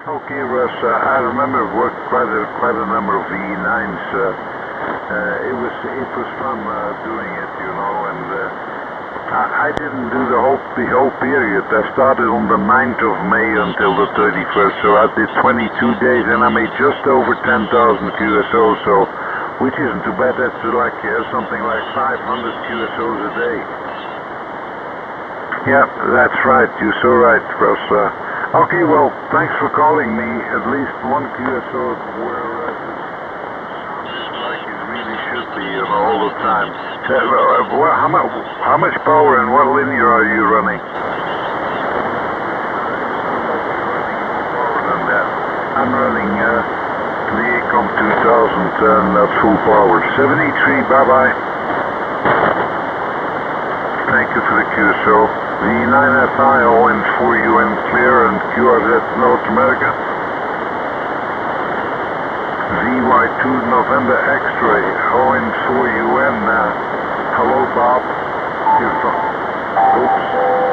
Okay, Russ, I remember I've worked quite a number of V9s. It was fun doing it, you know, and I didn't do the whole period. I started on the 9th of May until the 31st, so I did 22 days, and I made just over 10,000 QSOs, so which isn't too bad. That's like something like 500 QSOs a day. Yeah, that's right. You're so right, Russ. Okay, well, thanks for calling me. At least one QSO where sounded like it really should be, you know, all the time. How much power and what linear are you running? I'm running the Acom 2000 and full power. 73, bye-bye. Thank you for the QSO. The 9FI ON4UN clear and QRZ North America. VY2 November X-ray ON4UN. Hello, Bob. Oops.